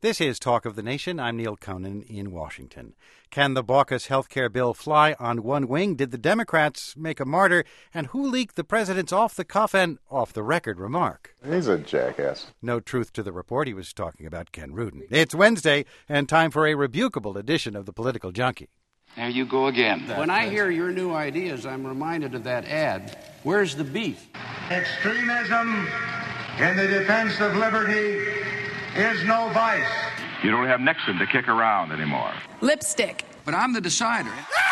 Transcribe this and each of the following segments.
This is Talk of the Nation. I'm Neil Conan in Washington. Can the Baucus health care bill fly on one wing? Did the Democrats make a martyr? And who leaked the president's off-the-cuff and off-the-record remark? He's a jackass. No truth to the report. He was talking about Ken Rudin. It's Wednesday, and time for a rebukable edition of the Political Junkie. There you go again. When I hear your new ideas, I'm reminded of that ad. Where's the beef? Extremism in the defense of liberty is no vice. You don't have Nixon to kick around anymore. Lipstick. But I'm the decider.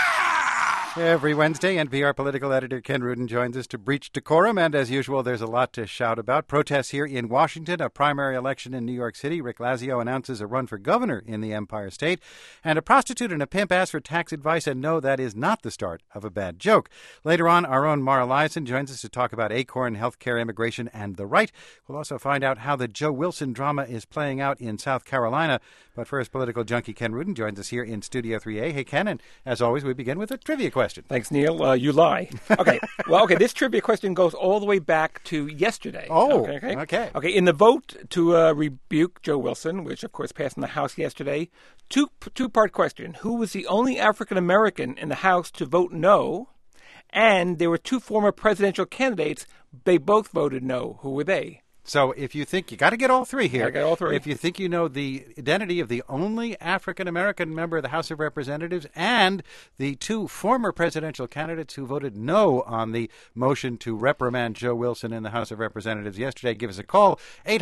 Every Wednesday, NPR political editor Ken Rudin joins us to breach decorum, and as usual, there's a lot to shout about. Protests here in Washington, a primary election in New York City. Rick Lazio announces a run for governor in the Empire State, and a prostitute and a pimp ask for tax advice, and no, that is not the start of a bad joke. Later on, our own Mara Liasson joins us to talk about Acorn, healthcare, immigration, and the right. We'll also find out how the Joe Wilson drama is playing out in South Carolina. But first, political junkie Ken Rudin joins us here in Studio 3A. Hey, Ken, and as always, we begin with a trivia question. Thanks, Neil. You lie. Okay. Well, this trivia question goes all the way back to yesterday. Oh, okay. In the vote to rebuke Joe Wilson, which, of course, passed in the House yesterday, two-part question. Who was the only African-American in the House to vote no? And there were two former presidential candidates. They both voted no. Who were they? So if you think, you got to get all three here. I got all three. If you think you know the identity of the only African-American member of the House of Representatives and the two former presidential candidates who voted no on the motion to reprimand Joe Wilson in the House of Representatives yesterday, give us a call,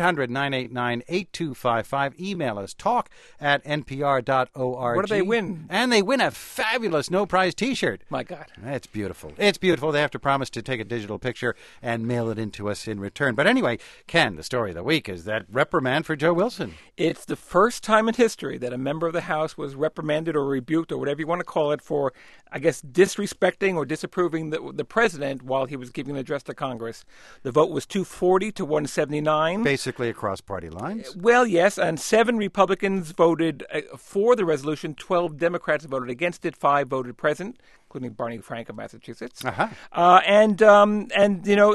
800-989-8255. Email us, talk@npr.org. What do they win? And they win a fabulous no-prize T-shirt. My God. It's beautiful. It's beautiful. They have to promise to take a digital picture and mail it in to us in return. But anyway, Ken, the story of the week is that reprimand for Joe Wilson. It's the first time in history that a member of the House was reprimanded or rebuked or whatever you want to call it for, I guess, disrespecting or disapproving the president while he was giving an address to Congress. The vote was 240 to 179. Basically across party lines? Well, yes, and 7 Republicans voted for the resolution, 12 Democrats voted against it, 5 voted present, including Barney Frank of Massachusetts. And you know,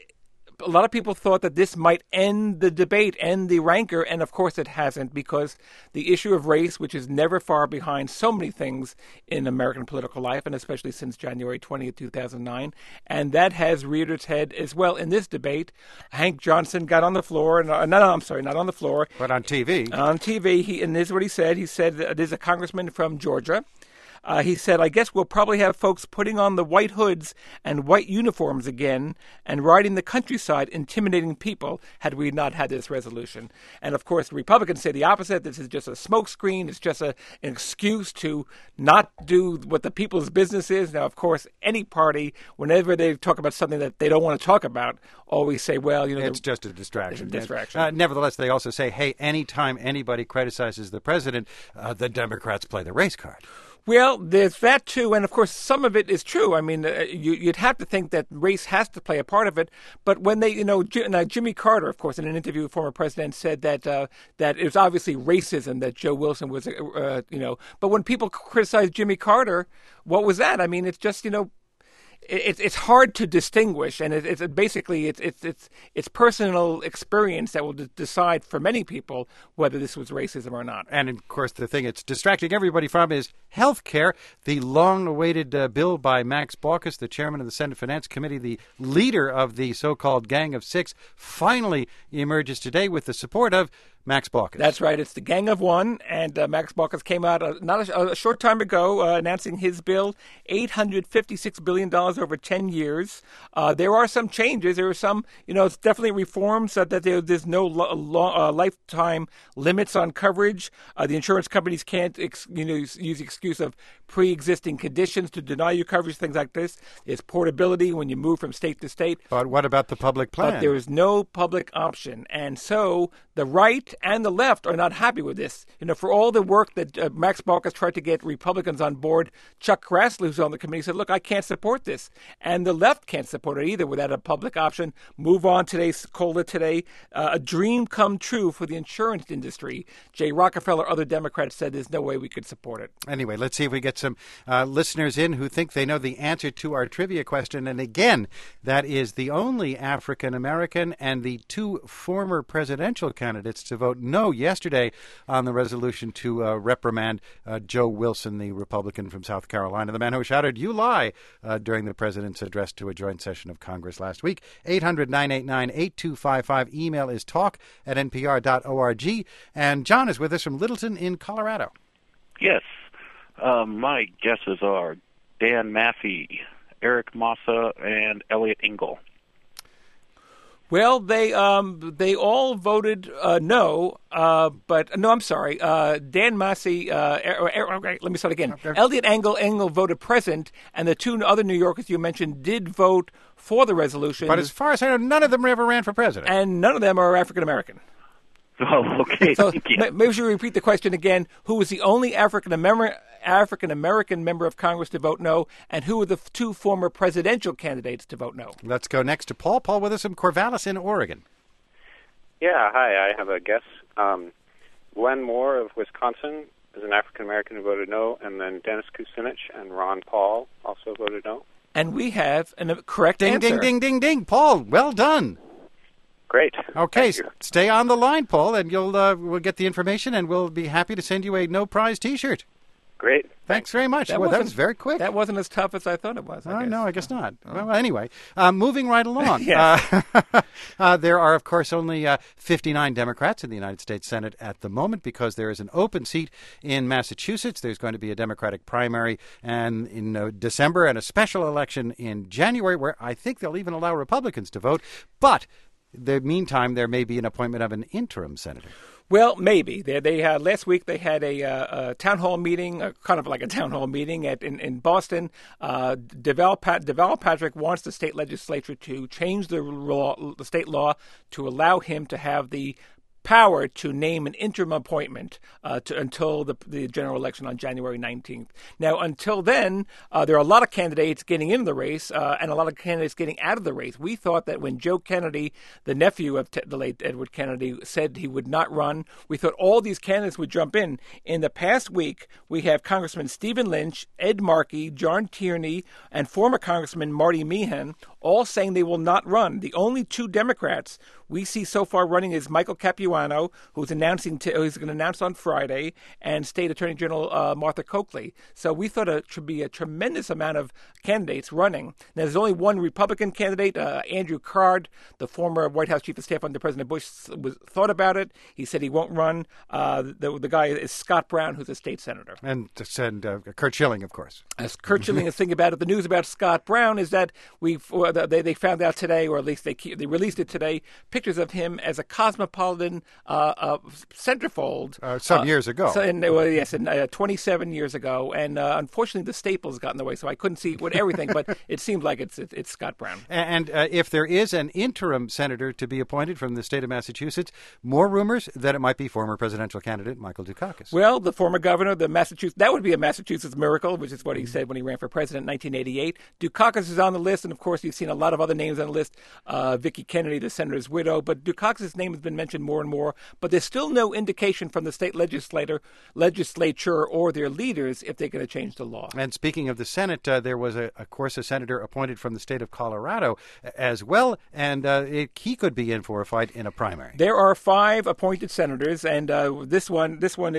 a lot of people thought that this might end the debate, end the rancor, and of course it hasn't, because the issue of race, which is never far behind so many things in American political life, and especially since January 20th, 2009, and that has reared its head as well in this debate. Hank Johnson got on the floor, not on the floor. But on TV. On TV, and this is what he said. He said, there's a congressman from Georgia. He said, I guess we'll probably have folks putting on the white hoods and white uniforms again and riding the countryside intimidating people had we not had this resolution. And, of course, the Republicans say the opposite. This is just a smokescreen. It's just an excuse to not do what the people's business is. Now, of course, any party, whenever they talk about something that they don't want to talk about, always say, well, you know. It's just a distraction. It's a distraction. Nevertheless, they also say, hey, anytime anybody criticizes the president, the Democrats play the race card. Well, there's that, too. And, of course, some of it is true. I mean, you'd have to think that race has to play a part of it. But when they, Jimmy Carter, of course, in an interview with former president, said that it was obviously racism that Joe Wilson was, But when people criticize Jimmy Carter, what was that? I mean, it's just, It's hard to distinguish, and it's basically it's personal experience that will decide for many people whether this was racism or not. And of course, the thing it's distracting everybody from is health care. The long-awaited bill by Max Baucus, the chairman of the Senate Finance Committee, the leader of the so-called Gang of Six, finally emerges today with the support of Max Baucus. That's right. It's the Gang of One, and Max Baucus came out a short time ago announcing his bill, $856 billion over 10 years. There are some changes. There are some, it's definitely reforms that there's no lifetime limits on coverage. The insurance companies can't, use the excuse of pre-existing conditions to deny you coverage, things like this. There's portability when you move from state to state. But what about the public plan? But there is no public option. And so the right and the left are not happy with this. For all the work that Max Baucus tried to get Republicans on board, Chuck Grassley, who's on the committee, said, look, I can't support this. And the left can't support it either without a public option. Move on today, called it today, a dream come true for the insurance industry. Jay Rockefeller, other Democrats said there's no way we could support it. Anyway, let's see if we get some listeners in who think they know the answer to our trivia question. And again, that is the only African-American and the two former presidential candidates candidates to vote no yesterday on the resolution to reprimand Joe Wilson, the Republican from South Carolina, the man who shouted, "You lie," during the president's address to a joint session of Congress last week. 800-989-8255. Email is talk@npr.org. And John is with us from Littleton in Colorado. Yes. My guesses are Dan Maffei, Eric Massa, and Elliot Engel. Well, they all voted no, but no, I'm sorry. Dan Massey, let me start again. Okay. Elliot Engel voted present, and the two other New Yorkers you mentioned did vote for the resolution. But as far as I know, none of them ever ran for president. And none of them are African American. Oh, okay. So thank you. Maybe we should repeat the question again. Who was the only African American member of Congress to vote no, and who were the two former presidential candidates to vote no? Let's go next to Paul. Paul with us from Corvallis in Oregon. Yeah, hi. I have a guess. Glenn Moore of Wisconsin is an African American who voted no, and then Dennis Kucinich and Ron Paul also voted no. And we have a correct answer. Ding, ding, ding, ding. Paul, well done. Great. Okay, stay on the line, Paul, and we'll get the information, and we'll be happy to send you a no prize T-shirt. Great. Thanks very much. That was very quick. That wasn't as tough as I thought it was. No, I guess not. Well, anyway, moving right along. Yes. There are, of course, only 59 Democrats in the United States Senate at the moment because there is an open seat in Massachusetts. There's going to be a Democratic primary and in December and a special election in January where I think they'll even allow Republicans to vote. But in the meantime, there may be an appointment of an interim senator. Well, maybe. They had last week. They had a town hall meeting, kind of like a town hall meeting in Boston. Deval Patrick wants the state legislature to change the state law to allow him to have the power to name an interim appointment until the general election on January 19th. Now, until then, there are a lot of candidates getting into the race and a lot of candidates getting out of the race. We thought that when Joe Kennedy, the nephew of the late Edward Kennedy, said he would not run, we thought all these candidates would jump in. In the past week, we have Congressman Stephen Lynch, Ed Markey, John Tierney, and former Congressman Marty Meehan all saying they will not run. The only two Democrats we see so far running is Michael Capuano, who's going to announce on Friday, and State Attorney General Martha Coakley. So we thought it should be a tremendous amount of candidates running. Now, there's only one Republican candidate, Andrew Card, the former White House Chief of Staff under President Bush, thought about it. He said he won't run. The guy is Scott Brown, who's a state senator. And Curt Schilling, of course. As Curt Schilling is thinking about it, the news about Scott Brown is that they found out today, or at least they released it today, pictures of him as a cosmopolitan centerfold. Some years ago. 27 years ago. And unfortunately, the staples got in the way, so I couldn't see with everything, but it seemed like it's Scott Brown. And if there is an interim senator to be appointed from the state of Massachusetts, more rumors that it might be former presidential candidate Michael Dukakis. Well, the former governor, that would be a Massachusetts miracle, which is what he said when he ran for president in 1988. Dukakis is on the list, and of course, you've seen a lot of other names on the list. Vicki Kennedy, the senator's widow, but Dukakis' name has been mentioned more and more. But there's still no indication from the state legislature or their leaders if they're going to change the law. And speaking of the Senate, there was, of course, a senator appointed from the state of Colorado as well, and he could be in for a fight in a primary. There are 5 appointed senators, and this one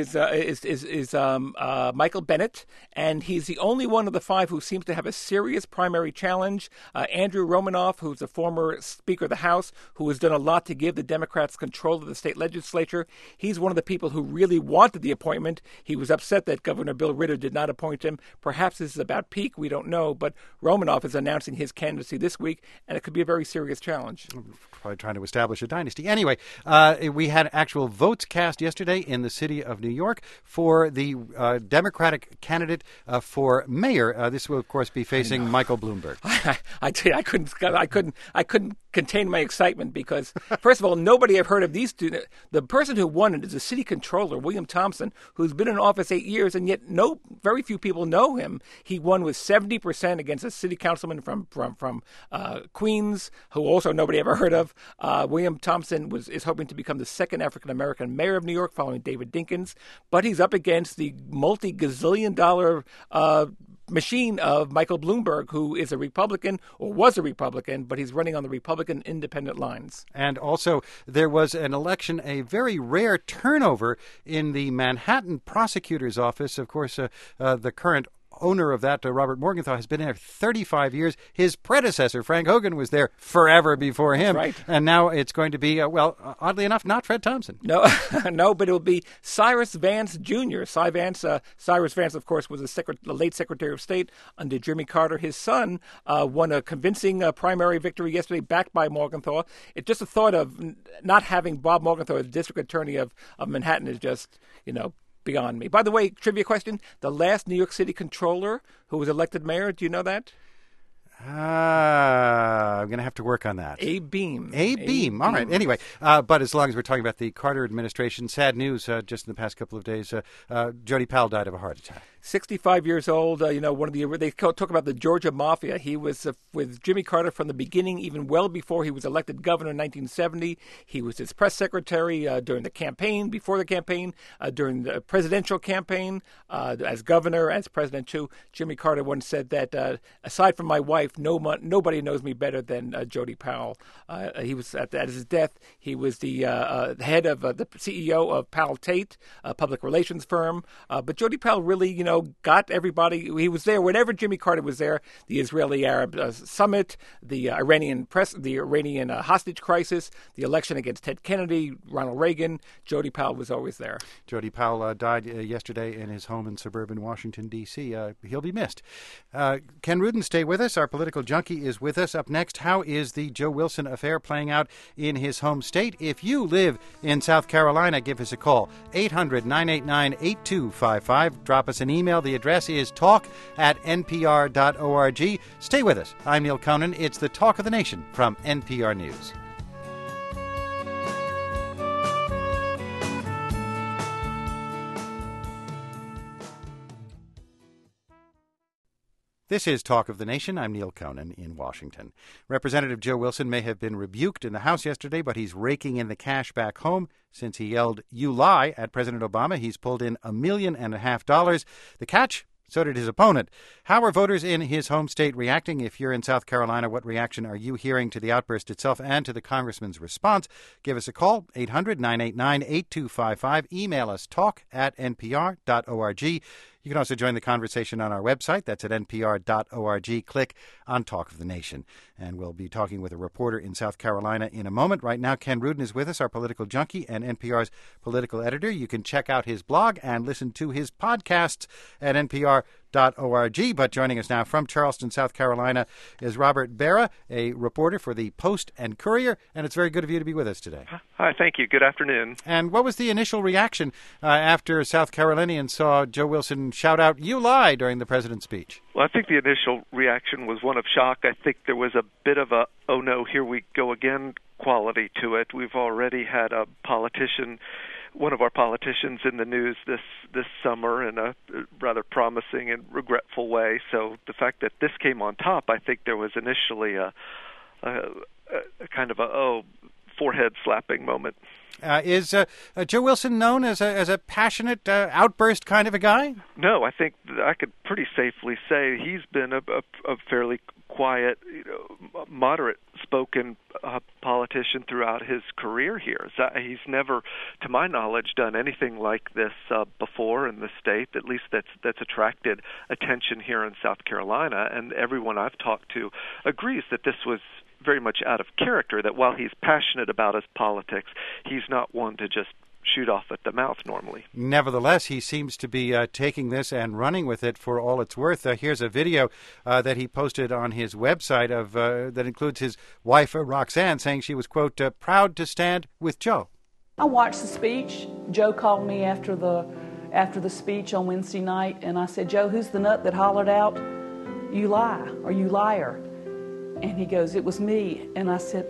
is Michael Bennet, and he's the only one of the 5 who seems to have a serious primary challenge. Andrew Romanoff, who's a former Speaker of the House, who has done a lot to give the Democrats control of the state legislature. He's one of the people who really wanted the appointment. He was upset that Governor Bill Ritter did not appoint him. Perhaps this is about peak, we don't know, but Romanoff is announcing his candidacy this week, and it could be a very serious challenge. Probably trying to establish a dynasty. Anyway, we had actual votes cast yesterday in the city of New York for the Democratic candidate for mayor. This will, of course, be facing Michael Bloomberg. I tell you, I couldn't contain my excitement because, first of all, nobody I've heard of these two. The person who won it is the city controller, William Thompson, who's been in office 8 years, and yet very few people know him. He won with 70% against a city councilman from Queens, who also nobody ever heard of. William Thompson is hoping to become the second African-American mayor of New York following David Dinkins, but he's up against the multi-gazillion-dollar machine of Michael Bloomberg, who is a Republican or was a Republican, but he's running on the Republican independent lines. And also, there was an election, a very rare turnover in the Manhattan prosecutor's office. Of course, the current owner of that, Robert Morgenthau, has been there 35 years. His predecessor, Frank Hogan, was there forever before him. Right. And now it's going to be, oddly enough, not Fred Thompson. No, no, but it will be Cyrus Vance Jr. Cyrus Vance, of course, was the late Secretary of State under Jimmy Carter. His son won a convincing primary victory yesterday, backed by Morgenthau. It's just a thought of not having Bob Morgenthau as district attorney of Manhattan is just, beyond me. By the way, trivia question, the last New York City controller who was elected mayor, do you know that? I'm going to have to work on that. Abe Beame. Abe Beame. All right. Anyway, but as long as we're talking about the Carter administration, sad news just in the past couple of days. Jody Powell died of a heart attack. 65 years old. They talk about the Georgia Mafia. He was with Jimmy Carter from the beginning, even well before he was elected governor in 1970. He was his press secretary during the campaign, before the campaign, during the presidential campaign, as governor, as president too. Jimmy Carter once said that aside from my wife, nobody knows me better than Jody Powell. He was at his death. He was the head of the CEO of Powell Tate, a public relations firm. But Jody Powell really, got everybody. He was there whenever Jimmy Carter was there. The Israeli-Arab summit, the Iranian hostage crisis, the election against Ted Kennedy, Ronald Reagan. Jody Powell was always there. Jody Powell died yesterday in his home in suburban Washington, D.C. He'll be missed. Ken Rudin, stay with us. Our political junkie is with us. Up next, how is the Joe Wilson affair playing out in his home state? If you live in South Carolina, give us a call. 800-989-8255. Drop us an email. The address is talk@npr.org. Stay with us. I'm Neil Conan. It's the Talk of the Nation from NPR News. This is Talk of the Nation. I'm Neil Conan in Washington. Representative Joe Wilson may have been rebuked in the House yesterday, but he's raking in the cash back home. Since he yelled, "You lie," at President Obama, he's pulled in $1.5 million. The catch? So did his opponent. How are voters in his home state reacting? If you're in South Carolina, what reaction are you hearing to the outburst itself and to the congressman's response? Give us a call, 800-989-8255. Email us, talk@npr.org. You can also join the conversation on our website. That's at npr.org. Click on Talk of the Nation. And we'll be talking with a reporter in South Carolina in a moment. Right now, Ken Rudin is with us, our political junkie and NPR's political editor. You can check out his blog and listen to his podcasts at npr.org. But joining us now from Charleston, South Carolina, is Robert Barra, a reporter for the Post and Courier. And it's very good of you to be with us today. Hi, thank you. Good afternoon. And what was the initial reaction after South Carolinians saw Joe Wilson shout out, "You lie," during the president's speech? Well, I think the initial reaction was one of shock. I think there was a bit of a, oh no, here we go again quality to it. We've already had a politician, one of our politicians in the news this summer in a rather promising and regretful way. So the fact that this came on top, I think there was initially a kind of a forehead slapping moment. Is Joe Wilson known as a passionate outburst kind of a guy? No, I think I could pretty safely say he's been a fairly quiet, moderate-spoken politician throughout his career here. So he's never, to my knowledge, done anything like this before in the state. At least that's attracted attention here in South Carolina, and everyone I've talked to agrees that this was very much out of character, that while he's passionate about his politics, he's not one to just shoot off at the mouth normally. Nevertheless, he seems to be taking this and running with it for all it's worth. Here's a video that he posted on his website that includes his wife, Roxanne, saying she was, quote, proud to stand with Joe. I watched the speech. Joe called me after the speech on Wednesday night, and I said, "Joe, who's the nut that hollered out, 'You lie,' or 'You liar'?" And he goes, "It was me." And I said,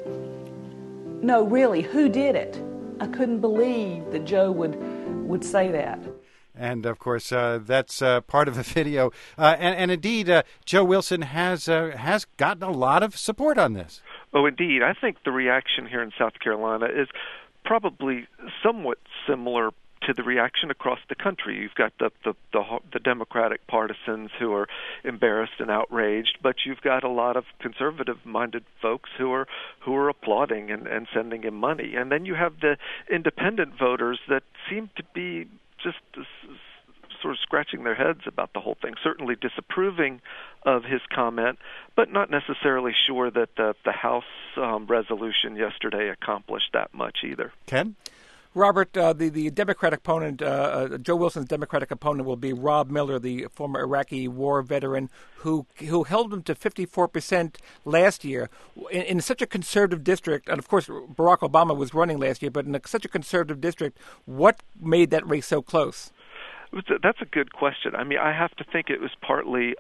"No, really, who did it?" I couldn't believe that Joe would say that. And, of course, that's part of the video. And indeed, Joe Wilson has gotten a lot of support on this. Oh, indeed. I think the reaction here in South Carolina is probably somewhat similar to the reaction across the country. You've got the Democratic partisans who are embarrassed and outraged, but you've got a lot of conservative-minded folks who are applauding and sending him money. And then you have the independent voters that seem to be just sort of scratching their heads about the whole thing, certainly disapproving of his comment, but not necessarily sure that the House resolution yesterday accomplished that much either. Ken? Robert, the Democratic opponent, Joe Wilson's Democratic opponent will be Rob Miller, the former Iraqi war veteran who held him to 54% last year in such a conservative district. And, of course, Barack Obama was running last year, but in such a conservative district, what made that race so close? That's a good question. I mean, I have to think it was partly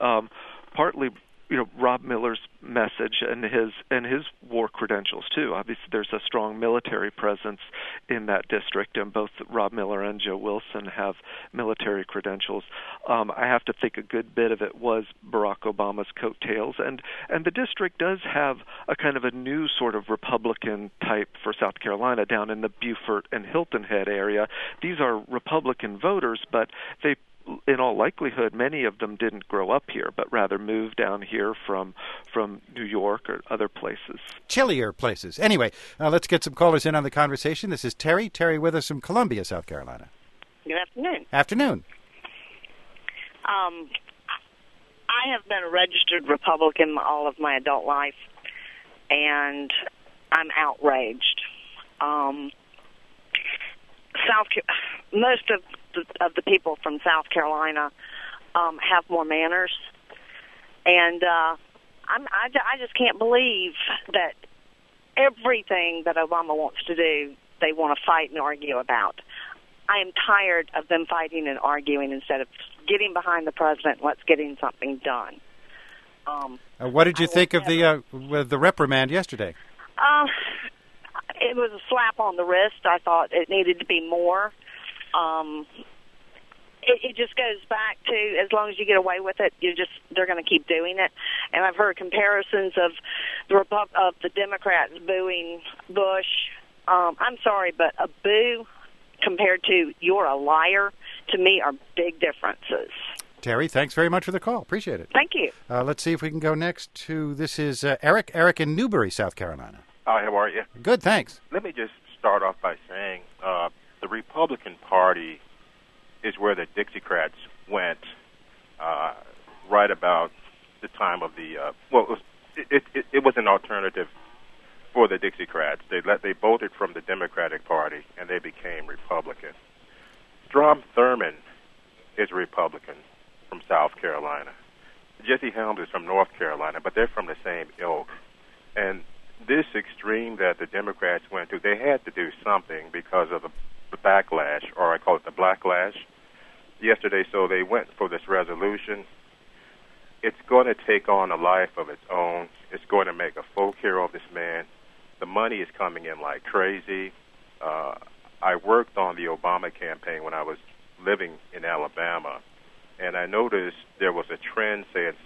Rob Miller's message and his war credentials too. Obviously, there's a strong military presence in that district, and both Rob Miller and Joe Wilson have military credentials. I have to think a good bit of it was Barack Obama's coattails, and the district does have a kind of a new sort of Republican type for South Carolina down in the Beaufort and Hilton Head area. These are Republican voters, but they, in all likelihood, many of them didn't grow up here, but rather moved down here from New York or other places. Chillier places. Anyway, let's get some callers in on the conversation. This is Terry. Terry with us from Columbia, South Carolina. Good afternoon. Afternoon. I have been a registered Republican all of my adult life, and I'm outraged. Most of the people from South Carolina have more manners, and I just can't believe that everything that Obama wants to do, they want to fight and argue about. I am tired of them fighting and arguing instead of getting behind the president and let's getting something done. What did you think of the reprimand yesterday? It was a slap on the wrist. I thought it needed to be more. It just goes back to, as long as you get away with it, they're going to keep doing it. And I've heard comparisons of the Democrats booing Bush. I'm sorry, but a boo compared to "you're a liar" to me are big differences. Terry, thanks very much for the call. Appreciate it. Thank you. Let's see if we can go next to, this is Eric. Eric in Newberry, South Carolina. Hi, how are you? Good, thanks. Let me just start off by saying the Republican Party is where the Dixiecrats went right about the time of the it was an alternative for the Dixiecrats. They voted from the Democratic Party and they became Republican. Strom Thurmond is a Republican from South Carolina. Jesse Helms is from North Carolina, but they're from the same ilk. And this extreme that the Democrats went to, they had to do something because of the backlash, or I call it the blacklash, yesterday. So they went for this resolution. It's going to take on a life of its own. It's going to make a folk hero of this man. The money is coming in like crazy. I worked on the Obama campaign when I was living in Alabama, and I noticed there was a trend, say, in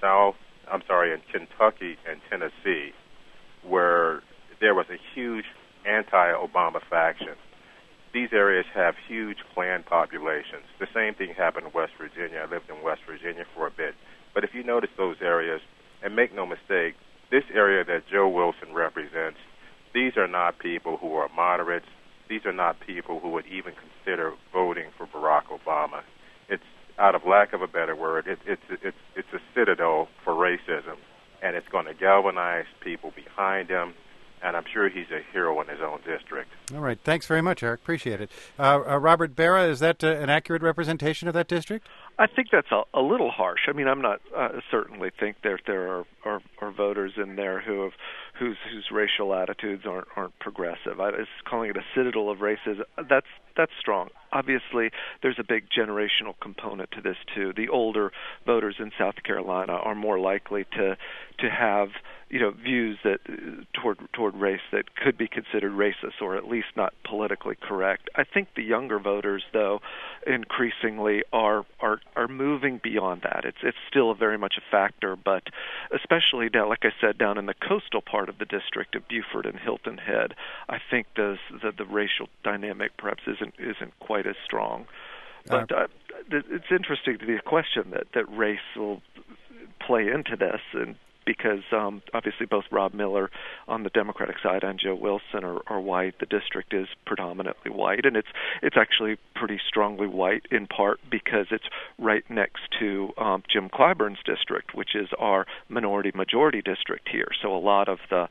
Kentucky and Tennessee, where there was a huge anti-Obama faction. These areas have huge Klan populations. The same thing happened in West Virginia. I lived in West Virginia for a bit. But if you notice those areas, and make no mistake, this area that Joe Wilson represents, these are not people who are moderates. These are not people who would even consider voting for Barack Obama. It's, out of lack of a better word, it's a citadel for racism, and it's going to galvanize people behind him, and I'm sure he's a hero in his own district. All right. Thanks very much, Eric. Appreciate it. Robert Barra, is that an accurate representation of that district? I think that's a little harsh. I mean, I'm not certainly think there are voters in there whose racial attitudes aren't progressive. Calling it a citadel of racism, that's strong. Obviously, there's a big generational component to this too. The older voters in South Carolina are more likely to have views that toward race that could be considered racist or at least not politically correct. I think the younger voters, though, increasingly are moving beyond that. It's still very much a factor, but especially down, like I said, down in the coastal part of the district of Beaufort and Hilton Head, I think the racial dynamic perhaps isn't quite quite as strong. But it's interesting to the question that race will play into this, and because obviously both Rob Miller on the Democratic side and Joe Wilson are white. The district is predominantly white, and it's actually pretty strongly white in part because it's right next to Jim Clyburn's district, which is our minority-majority district here. So a lot of the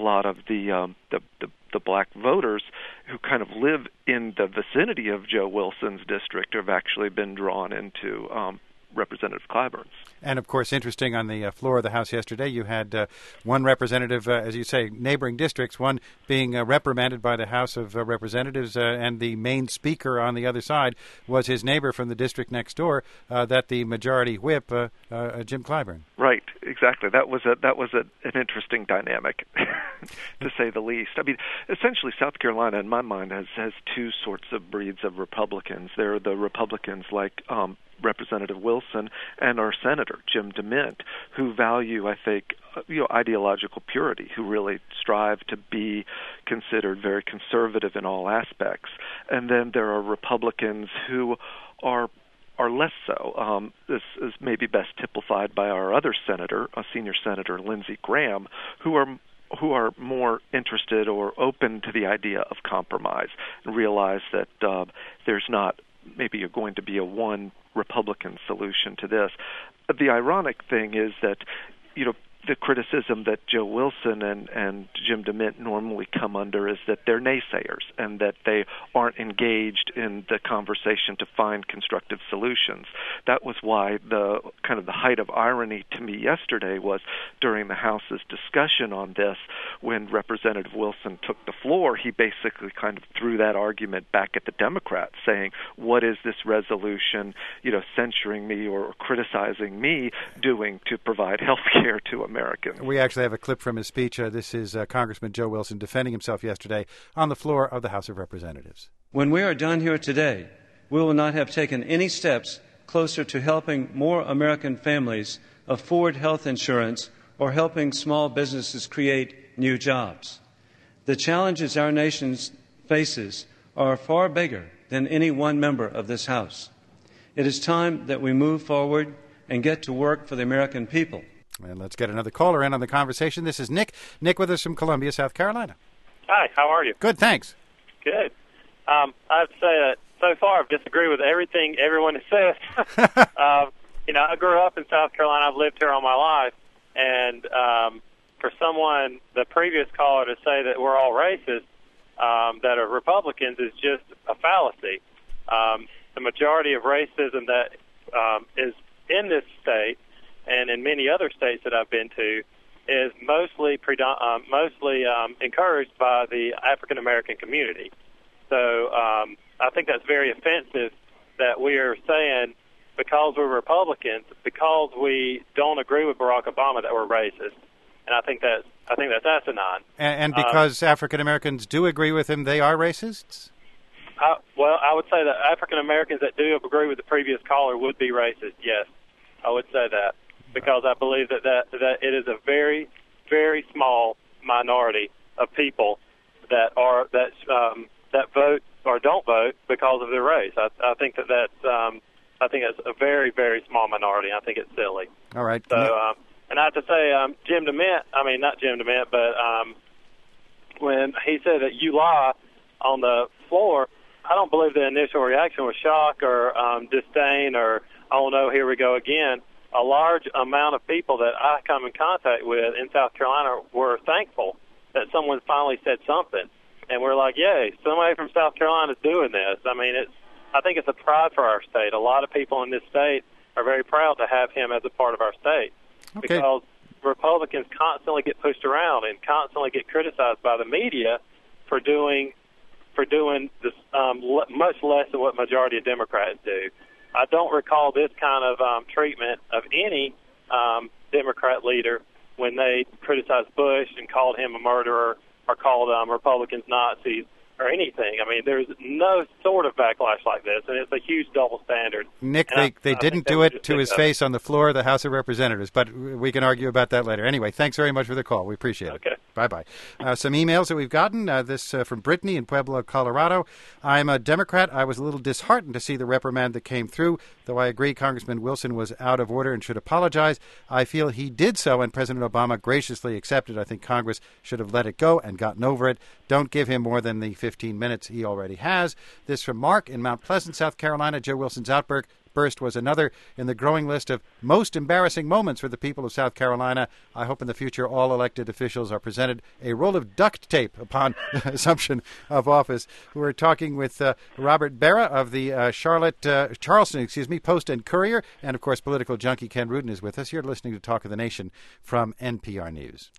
black voters who kind of live in the vicinity of Joe Wilson's district have actually been drawn into Representative Clyburn's. And, of course, interesting, on the floor of the House yesterday, you had one representative, as you say, neighboring districts, one being reprimanded by the House of Representatives, and the main speaker on the other side was his neighbor from the district next door, that the majority whip, Jim Clyburn. Right, exactly. That was an interesting dynamic, to say the least. I mean, essentially, South Carolina, in my mind, has two sorts of breeds of Republicans. There are the Republicans like Representative Wilson and our Senator Jim DeMint, who value, I think, ideological purity, who really strive to be considered very conservative in all aspects. And then there are Republicans who are less so. This is maybe best typified by our other senator, senior Senator Lindsey Graham, who are more interested or open to the idea of compromise and realize that there's not maybe going to be a one Republican solution to this. The ironic thing is that, the criticism that Joe Wilson and Jim DeMint normally come under is that they're naysayers and that they aren't engaged in the conversation to find constructive solutions. That was why the height of irony to me yesterday was during the House's discussion on this, when Representative Wilson took the floor, he basically kind of threw that argument back at the Democrats, saying, what is this resolution, censuring me or criticizing me doing to provide health care to Americans? We actually have a clip from his speech. This is Congressman Joe Wilson defending himself yesterday on the floor of the House of Representatives. When we are done here today, we will not have taken any steps closer to helping more American families afford health insurance or helping small businesses create new jobs. The challenges our nation faces are far bigger than any one member of this House. It is time that we move forward and get to work for the American people. And let's get another caller in on the conversation. This is Nick. Nick with us from Columbia, South Carolina. Hi, how are you? Good, thanks. Good. I have to say that so far I've disagreed with everything everyone has said. I grew up in South Carolina. I've lived here all my life. And for someone, the previous caller, to say that we're all racist, that are Republicans, is just a fallacy. The majority of racism that is in this state and in many other states that I've been to is mostly encouraged by the African American community. So I think that's very offensive that we are saying because we're Republicans, because we don't agree with Barack Obama, that we're racist. And I think that's asinine. And because African Americans do agree with him, they are racists? Well, I would say that African Americans that do agree with the previous caller would be racist. Yes, I would say that, because I believe that it is a very, very small minority of people that vote or don't vote because of their race. I think that's a very, very small minority. I think it's silly. All right. So, and I have to say, Jim DeMint, not Jim DeMint, but when he said that you lie on the floor, I don't believe the initial reaction was shock or disdain or, oh no, here we go again. A large amount of people that I come in contact with in South Carolina were thankful that someone finally said something. And we're like, yay, somebody from South Carolina is doing this. I think it's a pride for our state. A lot of people in this state are very proud to have him as a part of our state. Okay. Because Republicans constantly get pushed around and constantly get criticized by the media for doing this much less than what majority of Democrats do. I don't recall this kind of treatment of any Democrat leader when they criticized Bush and called him a murderer or called Republicans Nazis or anything. I mean, there's no sort of backlash like this, and it's a huge double standard. Nick, they didn't do it to his face on the floor of the House of Representatives, but we can argue about that later. Anyway, thanks very much for the call. We appreciate it. Okay. Bye-bye. Some emails that we've gotten. This from Brittany in Pueblo, Colorado. I'm a Democrat. I was a little disheartened to see the reprimand that came through, though I agree Congressman Wilson was out of order and should apologize. I feel he did so, and President Obama graciously accepted. I think Congress should have let it go and gotten over it. Don't give him more than the 15 minutes he already has. This from Mark in Mount Pleasant, South Carolina. Joe Wilson's outburst was another in the growing list of most embarrassing moments for the people of South Carolina. I hope in the future all elected officials are presented a roll of duct tape upon assumption of office. We're talking with Robert Barra of the Charleston Post and Courier, and of course political junkie Ken Rudin is with us. You're listening to Talk of the Nation from NPR News.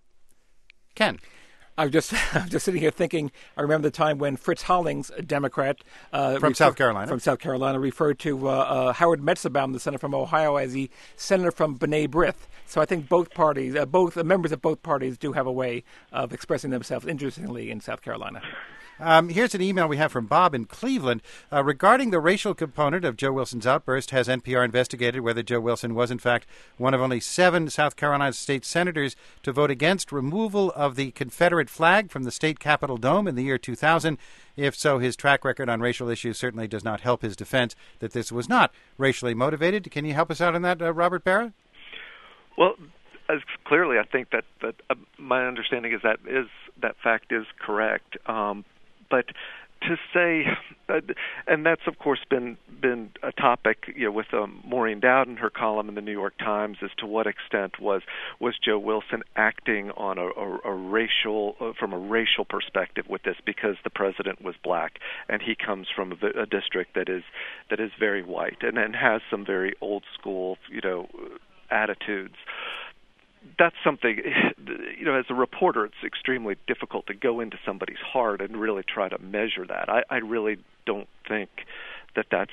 Ken. I'm just sitting here thinking. I remember the time when Fritz Hollings, a Democrat from South Carolina, referred to Howard Metzenbaum, the senator from Ohio, as the senator from B'nai B'rith. So I think both parties, members of both parties, do have a way of expressing themselves interestingly in South Carolina. Here's an email we have from Bob in Cleveland. Regarding the racial component of Joe Wilson's outburst, has NPR investigated whether Joe Wilson was, in fact, one of only 7 South Carolina state senators to vote against removal of the Confederate flag from the state Capitol dome in the year 2000? If so, his track record on racial issues certainly does not help his defense that this was not racially motivated. Can you help us out on that, Robert Barra? Well, clearly, I think that my understanding is that fact is correct. But to say, and that's of course been a topic, with Maureen Dowd in her column in the New York Times, as to what extent was Joe Wilson acting on a racial from a racial perspective with this, because the president was black and he comes from a district that is very white and has some very old school attitudes. That's something, as a reporter, it's extremely difficult to go into somebody's heart and really try to measure that. I really don't think that's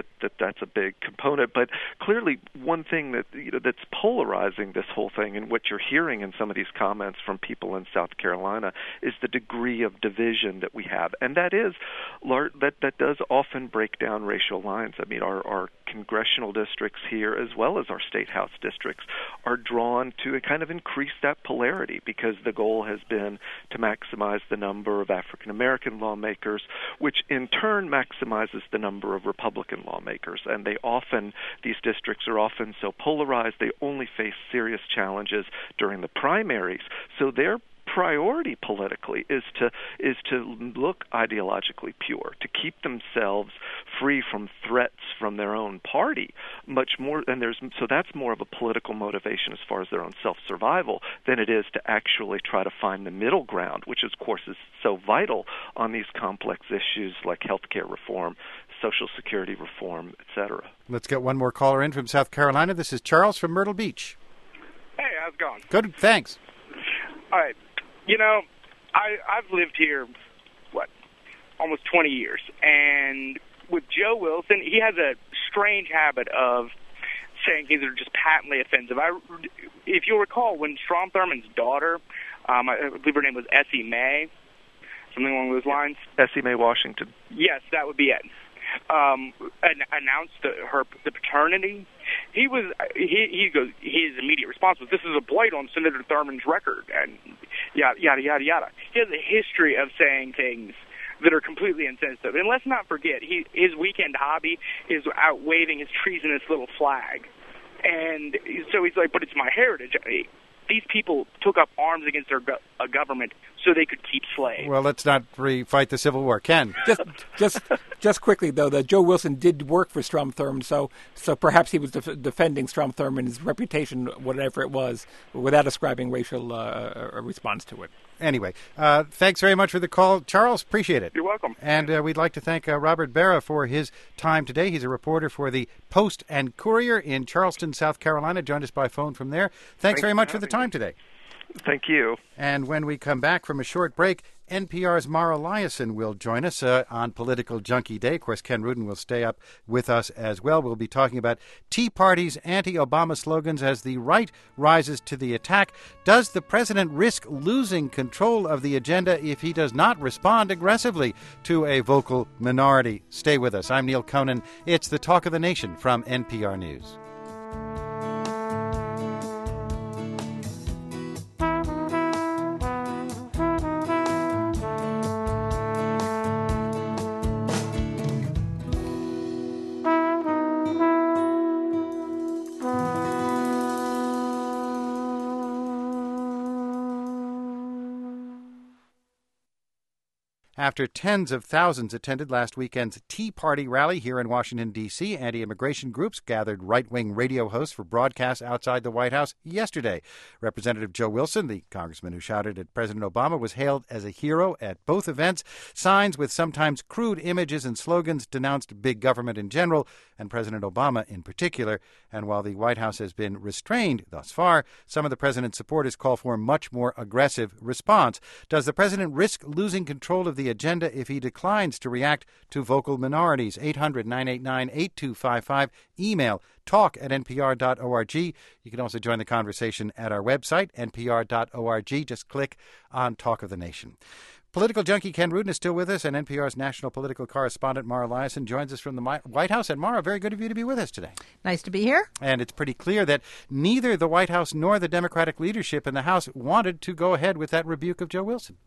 a big component. But clearly, one thing that that's polarizing this whole thing, and what you're hearing in some of these comments from people in South Carolina, is the degree of division that we have, and that does often break down racial lines. I mean, our congressional districts here, as well as our state house districts, are drawn to kind of increase that polarity, because the goal has been to maximize the number of African American lawmakers, which in turn maximizes the number of Republican lawmakers. And these districts are often so polarized, they only face serious challenges during the primaries. So their priority politically is to look ideologically pure, to keep themselves free from threats from their own party, much more. And so that's more of a political motivation as far as their own self-survival than it is to actually try to find the middle ground, which of course is so vital on these complex issues like healthcare reform, Social Security reform, etc. Let's get one more caller in from South Carolina. This is Charles from Myrtle Beach. Hey, how's it going? Good, thanks. All right. I've lived here, almost 20 years. And with Joe Wilson, he has a strange habit of saying things that are just patently offensive. If you'll recall, when Strom Thurmond's daughter, I believe her name was Essie Mae, something along those lines. Essie Mae Washington. Yes, that would be it. Announced the paternity. He goes. His immediate response was, "This is a blight on Senator Thurmond's record," and yada yada yada yada. He has a history of saying things that are completely insensitive. And let's not forget, his weekend hobby is out waving his treasonous little flag. And so he's like, "But it's my heritage." These people took up arms against their government so they could keep slaves. Well, let's not fight the Civil War. Ken? Just quickly, though, that Joe Wilson did work for Strom Thurmond, so perhaps he was defending Strom Thurmond's reputation, whatever it was, without ascribing racial response to it. Anyway, thanks very much for the call. Charles, appreciate it. You're welcome. And we'd like to thank Robert Barra for his time today. He's a reporter for the Post and Courier in Charleston, South Carolina. Joined us by phone from there. Thanks very much for the time today. Thank you. And when we come back from a short break, NPR's Mara Liasson will join us on Political Junkie Day. Of course, Ken Rudin will stay up with us as well. We'll be talking about Tea Party's anti-Obama slogans as the right rises to the attack. Does the president risk losing control of the agenda if he does not respond aggressively to a vocal minority? Stay with us. I'm Neil Conan. It's the Talk of the Nation from NPR News. After tens of thousands attended last weekend's Tea Party rally here in Washington, D.C., anti-immigration groups gathered right-wing radio hosts for broadcasts outside the White House yesterday. Representative Joe Wilson, the congressman who shouted at President Obama, was hailed as a hero at both events. Signs with sometimes crude images and slogans denounced big government in general and President Obama in particular. And while the White House has been restrained thus far, some of the president's supporters call for a much more aggressive response. Does the president risk losing control of the agenda if he declines to react to vocal minorities? 800-989-8255. Email talk@npr.org. You can also join the conversation at our website, npr.org. Just click on Talk of the Nation. Political junkie Ken Rudin is still with us, and NPR's national political correspondent Mara Liasson joins us from the White House. And Mara, very good of you to be with us today. Nice to be here. And it's pretty clear that neither the White House nor the Democratic leadership in the House wanted to go ahead with that rebuke of Joe Wilson.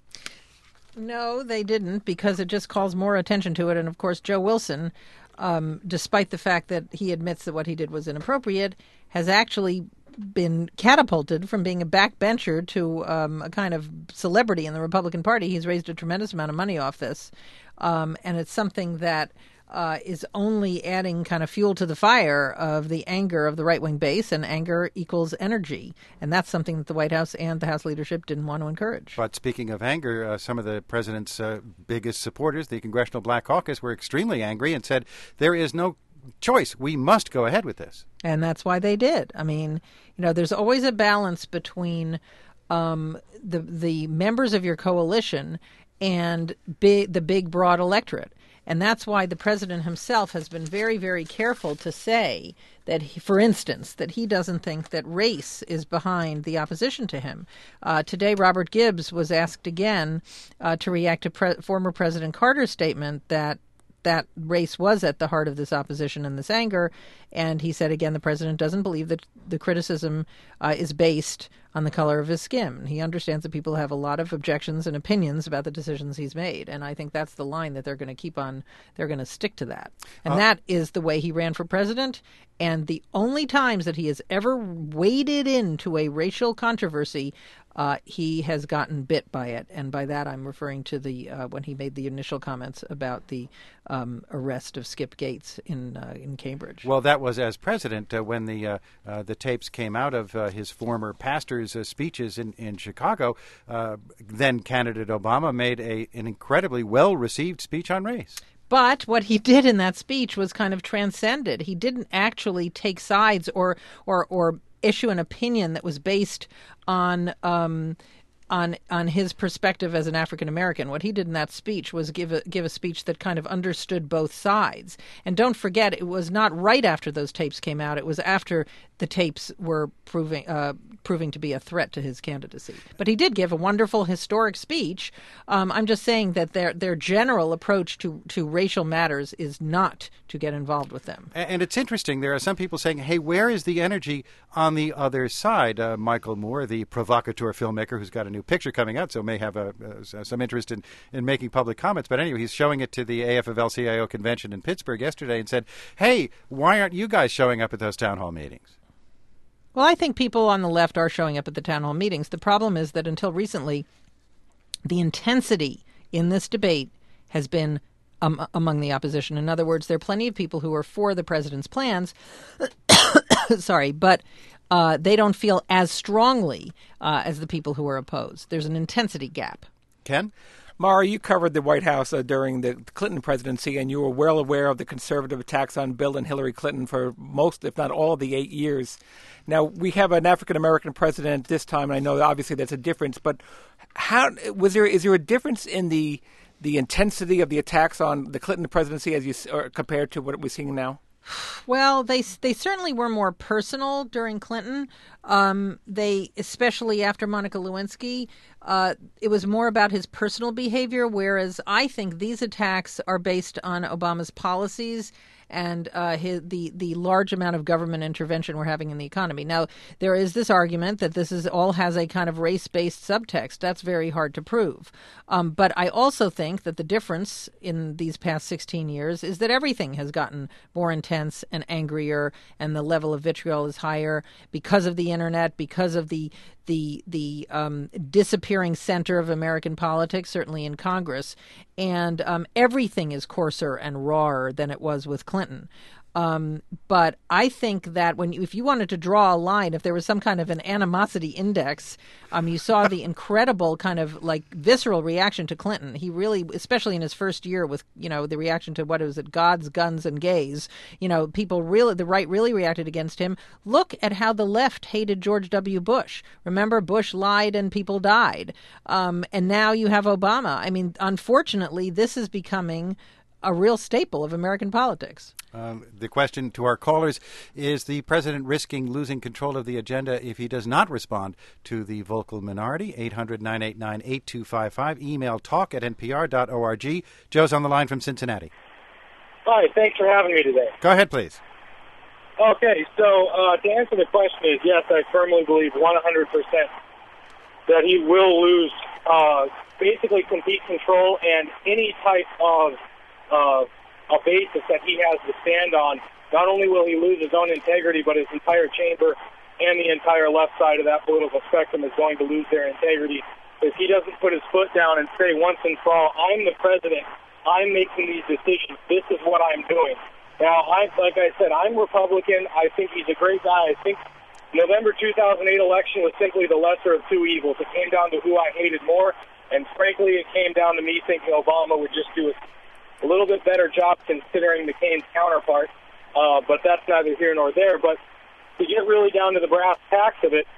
No, they didn't, because it just calls more attention to it. And, of course, Joe Wilson, despite the fact that he admits that what he did was inappropriate, has actually been catapulted from being a backbencher to a kind of celebrity in the Republican Party. He's raised a tremendous amount of money off this. And it's something that is only adding kind of fuel to the fire of the anger of the right-wing base, and anger equals energy. And that's something that the White House and the House leadership didn't want to encourage. But speaking of anger, some of the president's biggest supporters, the Congressional Black Caucus, were extremely angry and said there is no choice. We must go ahead with this. And that's why they did. I mean, you know, there's always a balance between the members of your coalition and the big, broad electorate. And that's why the president himself has been very, very careful to say that, for instance, that he doesn't think that race is behind the opposition to him. Today, Robert Gibbs was asked again to react to former President Carter's statement that race was at the heart of this opposition and this anger. And he said, again, the president doesn't believe that the criticism is based on the color of his skin. He understands that people have a lot of objections and opinions about the decisions he's made. And I think that's the line that they're going to keep on. They're going to stick to that. And that is the way he ran for president. And the only times that he has ever waded into a racial controversy, he has gotten bit by it. And by that, I'm referring to the when he made the initial comments about the arrest of Skip Gates in Cambridge. Well, that was as president when the tapes came out of his former pastor's speeches in Chicago. Then candidate Obama made an incredibly well-received speech on race. But what he did in that speech was kind of transcended. He didn't actually take sides or issue an opinion that was based on his perspective as an African American. What he did in that speech was give a speech that kind of understood both sides. And don't forget, it was not right after those tapes came out. It was after the tapes were proving to be a threat to his candidacy. But he did give a wonderful historic speech. I'm just saying that their general approach to racial matters is not to get involved with them. And it's interesting. There are some people saying, hey, where is the energy on the other side? Michael Moore, the provocateur filmmaker who's got a new picture coming out, so may have some interest in making public comments. But anyway, he's showing it to the AFL-CIO convention in Pittsburgh yesterday and said, hey, why aren't you guys showing up at those town hall meetings? Well, I think people on the left are showing up at the town hall meetings. The problem is that until recently, the intensity in this debate has been among the opposition. In other words, there are plenty of people who are for the president's plans, but they don't feel as strongly as the people who are opposed. There's an intensity gap. Ken? Mara, you covered the White House during the Clinton presidency, and you were well aware of the conservative attacks on Bill and Hillary Clinton for most, if not all, of the 8 years. Now, we have an African-American president this time, and I know that obviously that's a difference, but is there a difference in the intensity of the attacks on the Clinton presidency compared to what we're seeing now? Well, they certainly were more personal during Clinton. They, especially after Monica Lewinsky, it was more about his personal behavior, whereas I think these attacks are based on Obama's policies and the large amount of government intervention we're having in the economy. Now, there is this argument that this all has a kind of race-based subtext. That's very hard to prove. But I also think that the difference in these past 16 years is that everything has gotten more intense and angrier, and the level of vitriol is higher because of the internet, because of the disappearing center of American politics, certainly in Congress, and everything is coarser and rawer than it was with Clinton. But I think that if you wanted to draw a line, if there was some kind of an animosity index, you saw the incredible kind of visceral reaction to Clinton. He really, especially in his first year with, the reaction to what was it, Gods, Guns, and Gays, people really, the right really reacted against him. Look at how the left hated George W. Bush. Remember, Bush lied and people died. And now you have Obama. I mean, unfortunately, this is becoming a real staple of American politics. The question to our callers, is the president risking losing control of the agenda if he does not respond to the vocal minority? 800-989-8255. Email talk@npr.org. Joe's on the line from Cincinnati. Hi, thanks for having me today. Go ahead, please. Okay, so to answer the question is, yes, I firmly believe 100% that he will lose basically complete control, and any type of a basis that he has to stand on. Not only will he lose his own integrity, but his entire chamber and the entire left side of that political spectrum is going to lose their integrity if he doesn't put his foot down and say once and for all, I'm the president, I'm making these decisions, this is what I'm doing. Now, like I said, I'm Republican. I think he's a great guy. I think November 2008 election was simply the lesser of two evils. It came down to who I hated more, and frankly, it came down to me thinking Obama would just do a little bit better job considering McCain's counterpart, but that's neither here nor there. But to get really down to the brass tacks of it,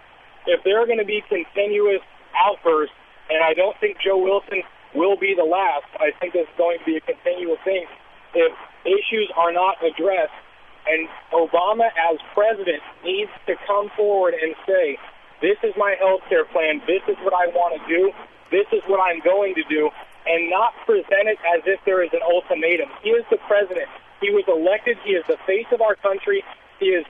if there are going to be continuous outbursts, and I don't think Joe Wilson will be the last, I think this is going to be a continual thing. If issues are not addressed, and Obama as president needs to come forward and say, this is my health care plan, this is what I want to do, this is what I'm going to do, and not present it as if there is an ultimatum. He is the president. He was elected. He is the face of our country. He is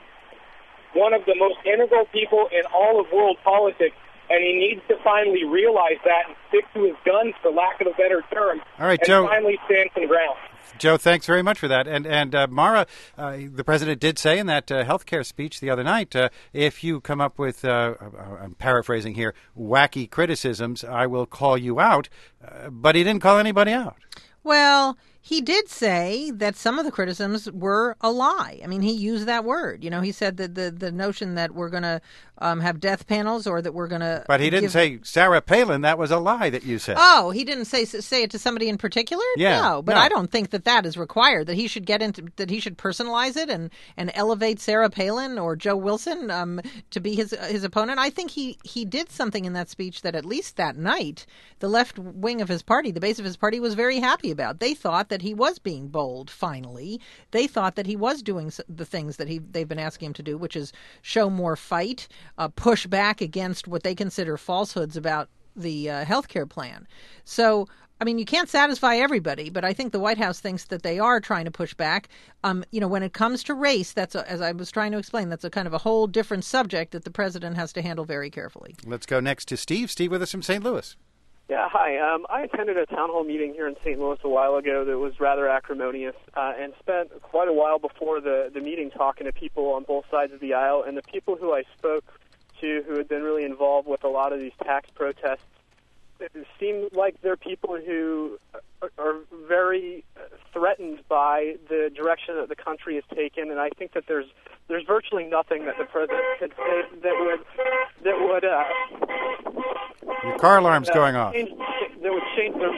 one of the most integral people in all of world politics, and he needs to finally realize that and stick to his guns, for lack of a better term, all right, and Joe, finally stand some ground. Joe, thanks very much for that. And Mara, the president did say in that healthcare speech the other night, if you come up with, I'm paraphrasing here, wacky criticisms, I will call you out. But he didn't call anybody out. Well, he did say that some of the criticisms were a lie. I mean, he used that word. He said that the notion that we're going to have death panels, or that we're going to... But he didn't say, Sarah Palin, that was a lie that you said. Oh, he didn't say it to somebody in particular? Yeah, no, but I don't think that is required, that he should that he should personalize it and elevate Sarah Palin or Joe Wilson to be his opponent. I think he did something in that speech that at least that night, the left wing of his party, the base of his party, was very happy about. They thought that he was being bold, finally. They thought that he was doing the things that they've been asking him to do, which is show more fight, push back against what they consider falsehoods about the health care plan. So, I mean, you can't satisfy everybody, but I think the White House thinks that they are trying to push back. When it comes to race, as I was trying to explain, that's a kind of a whole different subject that the president has to handle very carefully. Let's go next to Steve. Steve with us from St. Louis. Yeah, hi. I attended a town hall meeting here in St. Louis a while ago that was rather acrimonious, and spent quite a while before the meeting talking to people on both sides of the aisle. And the people who I spoke to, who had been really involved with a lot of these tax protests, it seemed like they're people who are very threatened by the direction that the country has taken. And I think that there's virtually nothing that the president could say that would your car alarm's going off. That would change their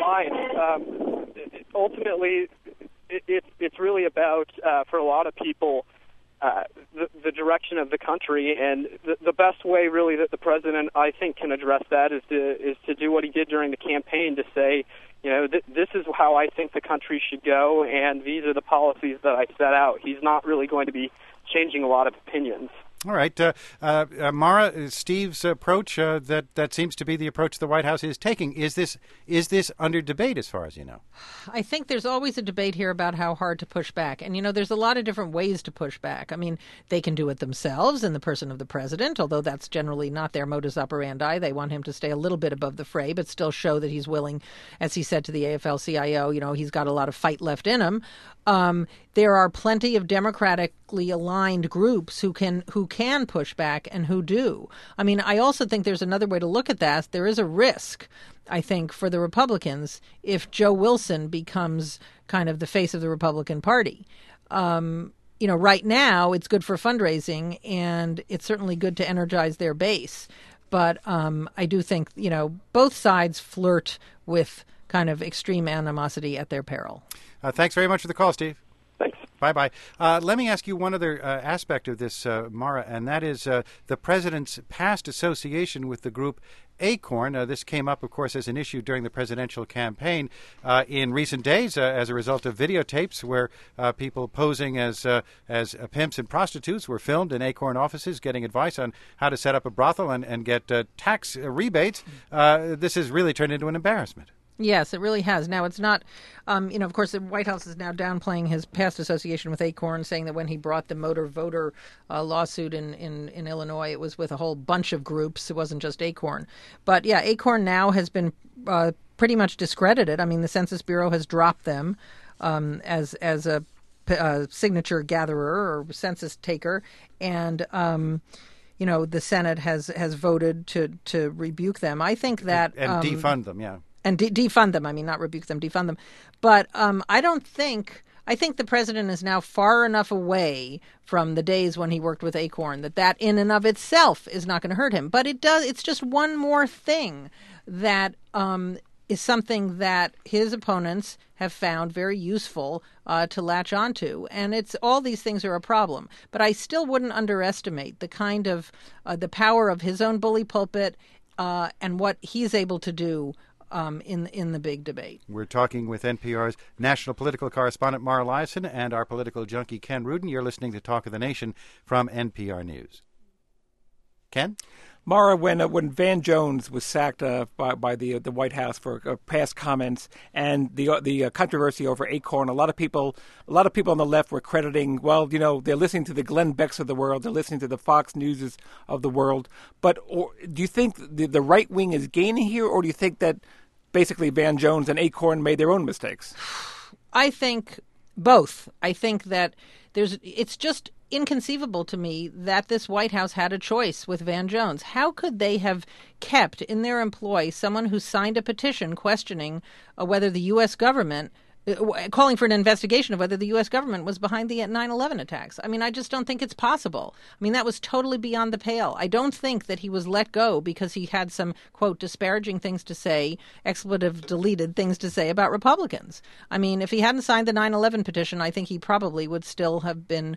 ultimately it's really about, for a lot of people, the direction of the country, and the best way really that the president, I think, can address that is to do what he did during the campaign, to say, this is how I think the country should go, and these are the policies that I set out. He's not really going to be changing a lot of opinions. All right. Mara, Steve's approach, that seems to be the approach the White House is taking. Is this under debate as far as you know? I think there's always a debate here about how hard to push back. And, there's a lot of different ways to push back. I mean, they can do it themselves in the person of the president, although that's generally not their modus operandi. They want him to stay a little bit above the fray, but still show that he's willing, as he said to the AFL-CIO, he's got a lot of fight left in him. There are plenty of democratically aligned groups who can push back and who do. I mean, I also think there's another way to look at that. There is a risk, I think, for the Republicans if Joe Wilson becomes kind of the face of the Republican Party. Right now it's good for fundraising, and it's certainly good to energize their base. But I do think, both sides flirt with kind of extreme animosity at their peril. Thanks very much for the call, Steve. Thanks. Bye-bye. Let me ask you one other aspect of this, Mara, and that is the president's past association with the group Acorn. This came up, of course, as an issue during the presidential campaign in recent days as a result of videotapes where people posing as pimps and prostitutes were filmed in Acorn offices getting advice on how to set up a brothel and get tax rebates. This has really turned into an embarrassment. Yes, it really has. Now, it's not, of course, the White House is now downplaying his past association with Acorn, saying that when he brought the motor voter lawsuit in Illinois, it was with a whole bunch of groups. It wasn't just Acorn. But, yeah, Acorn now has been pretty much discredited. I mean, the Census Bureau has dropped them as a signature gatherer or census taker. And the Senate has voted to rebuke them. I think that... And defund them, yeah. And defund them. I mean, not rebuke them, defund them. But I think the president is now far enough away from the days when he worked with Acorn that in and of itself is not going to hurt him. But it's just one more thing that is something that his opponents have found very useful to latch onto. And all these things are a problem. But I still wouldn't underestimate the kind of the power of his own bully pulpit and what he's able to do in the big debate. We're talking with NPR's national political correspondent Mara Liasson and our political junkie Ken Rudin. You're listening to Talk of the Nation from NPR News. Ken? Mara, when Van Jones was sacked by the White House for past comments and the controversy over Acorn, a lot of people on the left were crediting, they're listening to the Glenn Becks of the world, they're listening to the Fox Newses of the world. But do you think the right wing is gaining here, or do you think that basically Van Jones and Acorn made their own mistakes? I think both. I think that it's just inconceivable to me that this White House had a choice with Van Jones. How could they have kept in their employ someone who signed a petition questioning whether the U.S. government, calling for an investigation of whether the U.S. government was behind the 9/11 attacks? I mean, I just don't think it's possible. I mean, that was totally beyond the pale. I don't think that he was let go because he had some, quote, disparaging things to say, expletive deleted things to say about Republicans. I mean, if he hadn't signed the 9/11 petition, I think he probably would still have been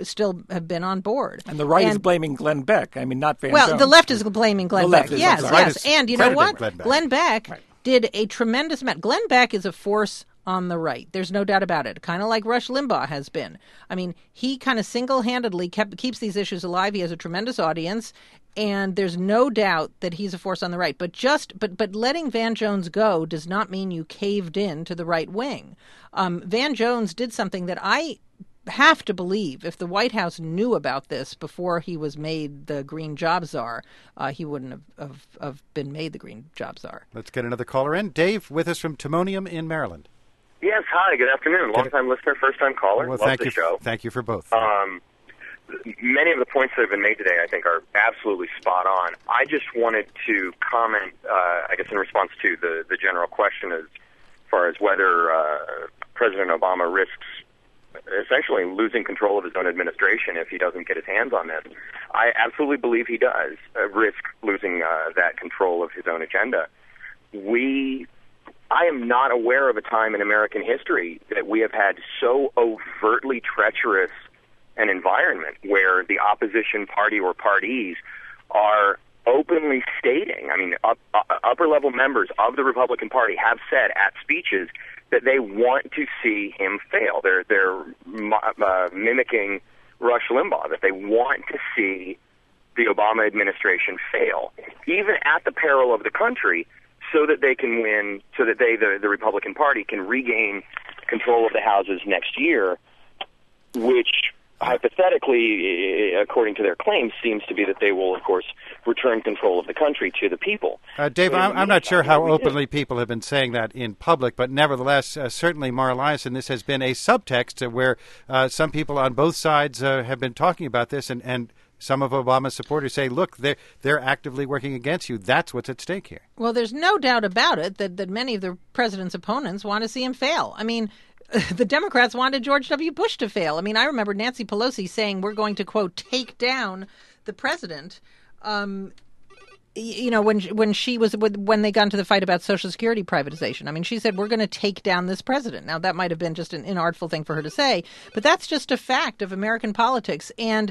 on board. And the right is blaming Glenn Beck. I mean, not Van Jones. Well, the left is blaming Glenn Beck. Yes. And you know what? Glenn Beck did a tremendous amount. Glenn Beck is a force on the right. There's no doubt about it. Kind of like Rush Limbaugh has been. I mean, he kind of single-handedly keeps these issues alive. He has a tremendous audience, and there's no doubt that he's a force on the right. But letting Van Jones go does not mean you caved in to the right wing. Van Jones did something that I have to believe, if the White House knew about this before he was made the Green Job Czar, he wouldn't have been made the Green Job Czar. Let's get another caller in. Dave, with us from Timonium in Maryland. Yes, hi, good afternoon. Long-time listener, first-time caller. Well, Love the show. Thank you for both. Many of the points that have been made today, I think, are absolutely spot on. I just wanted to comment, I guess, in response to the general question as far as whether President Obama risks essentially losing control of his own administration if he doesn't get his hands on this. I absolutely believe he does risk losing that control of his own agenda. We I am not aware of a time in American history that we have had so overtly treacherous an environment where the opposition party or parties are openly stating, upper-level members of the Republican Party have said at speeches that they want to see him fail. They're mimicking Rush Limbaugh, that they want to see the Obama administration fail, even at the peril of the country, so that they can win, so that the Republican Party, can regain control of the houses next year, which hypothetically, according to their claims, seems to be that they will, of course, return control of the country to the people. Dave, I'm not sure how openly people have been saying that in public, but nevertheless, certainly, Mara Liasson, this has been a subtext where some people on both sides have been talking about this, and some of Obama's supporters say, look, they're actively working against you. That's what's at stake here. Well, there's no doubt about it that many of the president's opponents want to see him fail. I mean, the Democrats wanted George W. Bush to fail. I mean, I remember Nancy Pelosi saying we're going to, quote, take down the president. When they got into the fight about Social Security privatization. I mean, she said, we're going to take down this president. Now, that might have been just an inartful thing for her to say, but that's just a fact of American politics. And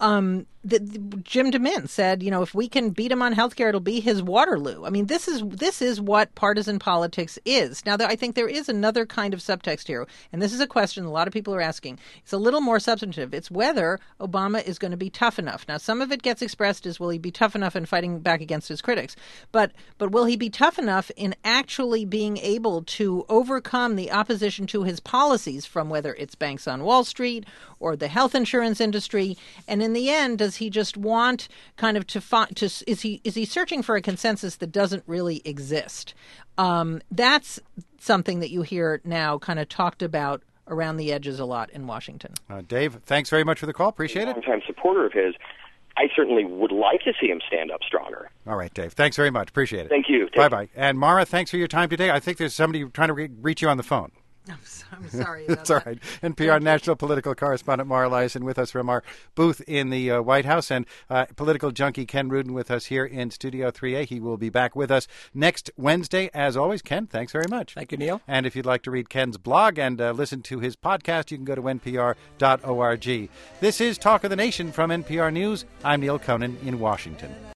Jim DeMint said, if we can beat him on health care, it'll be his Waterloo. I mean, this is what partisan politics is. Now, I think there is another kind of subtext here, and this is a question a lot of people are asking. It's a little more substantive. It's whether Obama is going to be tough enough. Now, some of it gets expressed as, will he be tough enough in fighting back against his critics? But will he be tough enough in actually being able to overcome the opposition to his policies, from whether it's banks on Wall Street or the health insurance industry? And in the end, does he just want kind of is he searching for a consensus that doesn't really exist? That's something that you hear now kind of talked about around the edges a lot in Washington. Dave, thanks very much for the call. Appreciate it. Longtime supporter of his. I certainly would like to see him stand up stronger. All right, Dave. Thanks very much. Appreciate it. Thank you. Bye-bye. And Mara, thanks for your time today. I think there's somebody trying to reach you on the phone. I'm sorry about That's all right. NPR national political correspondent Mara Liasson with us from our booth in the White House, and political junkie Ken Rudin with us here in Studio 3A. He will be back with us next Wednesday. As always, Ken, thanks very much. Thank you, Neil. And if you'd like to read Ken's blog and listen to his podcast, you can go to npr.org. This is Talk of the Nation from NPR News. I'm Neil Conan in Washington.